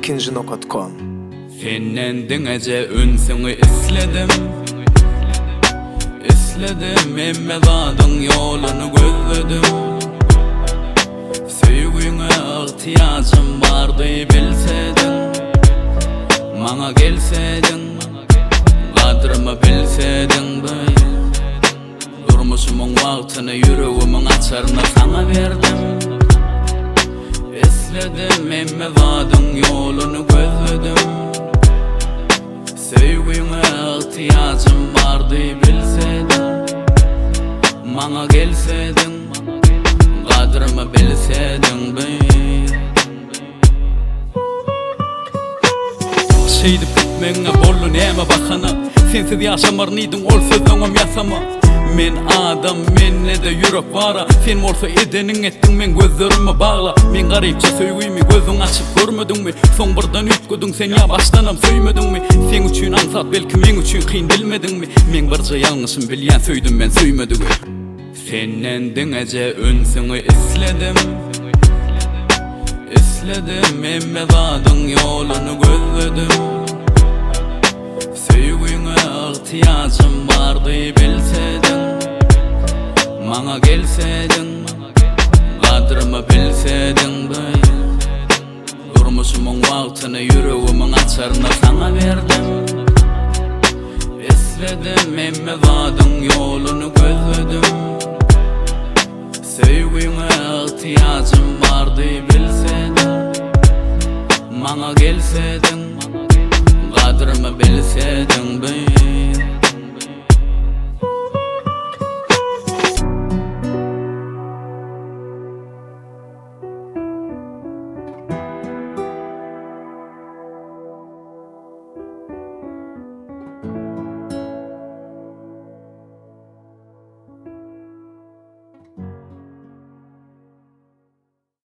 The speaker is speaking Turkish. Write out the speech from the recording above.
ikinci.com. Senden ece ünsüňi isledim emme zadın yolunu gözledim. Söýgüňe ihtiyacım bardy bilsedin, maňa gelsedin, gadrymy bilsedin. Durmuşumyň wagtyny ýüregimiň açaryna saňa berdim. Isledim emme zadın yolunu gözledim. Söýgüňe ihtiyacım bardy bilsedin, maňa gelsedin, gadrymy bilsedin. Şeýdip gitmeňe bollu näme bahana, sensiz ýaşamar nidiň ol sözüňem ýasama. Men adam, menne de yürek bara. Sen bolsa edeniň etdiň, men gözlerimi bagla. Men garypça söýgümi gözüň açyp görmediňmi? Soň birden ütgüdüň, sen ýa başdanam söýmediňmi? Sen üçin ansat, belki men üçin kyn bilmediňmi? Men birje ýalňyşym bilýän söýdüm, men söýmedigmi? Senden ece ünsüňi isledim emme zadın ýolunu gözledim. Söýgüňe ihtiyacım bardy bilsedin, maňa gelsedin, gadrymy bilsedin. Durmuşumyň wagtyny ýüregimiň açaryna saňa berdim. Isledim emme zadın ýolunu gözledim. Söýgüňe ihtiyacım bardy bilsedin, maňa gelsedin, gadrymy bilsedin.